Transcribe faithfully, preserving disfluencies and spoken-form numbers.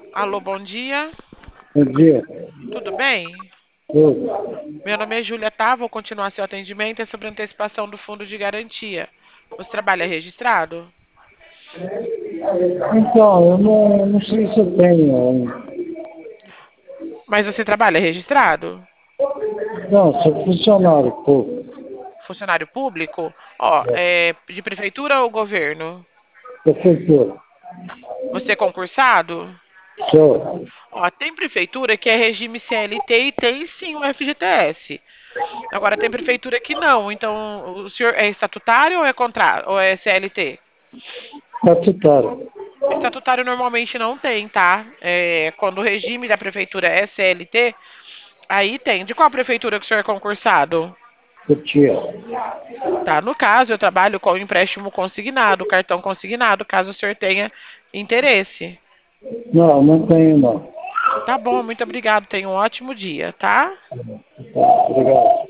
Alô, bom dia. Bom dia. Tudo bem? Tudo. Meu nome é Júlia, tá? Vou continuar seu atendimento. É sobre antecipação do fundo de garantia. Você trabalha registrado? Então, eu não, não sei se eu tenho. um- Mas você trabalha registrado? Não, sou funcionário público. Funcionário público? Ó, é de prefeitura ou governo? Prefeitura. Você é concursado? Sou. Ó, tem prefeitura que é regime C L T e tem sim o F G T S. Agora tem prefeitura que não. Então, o senhor é estatutário ou é contra... ou é C L T? Estatutário. Estatutário normalmente não tem, tá? É, quando o regime da prefeitura é C L T, aí tem. De qual prefeitura que o senhor é concursado? Cutia. Tá, no caso, eu trabalho com empréstimo consignado, cartão consignado, caso o senhor tenha interesse. Não, não tenho não. Tá bom, muito obrigado. Tenha um ótimo dia, tá? Tá, obrigado.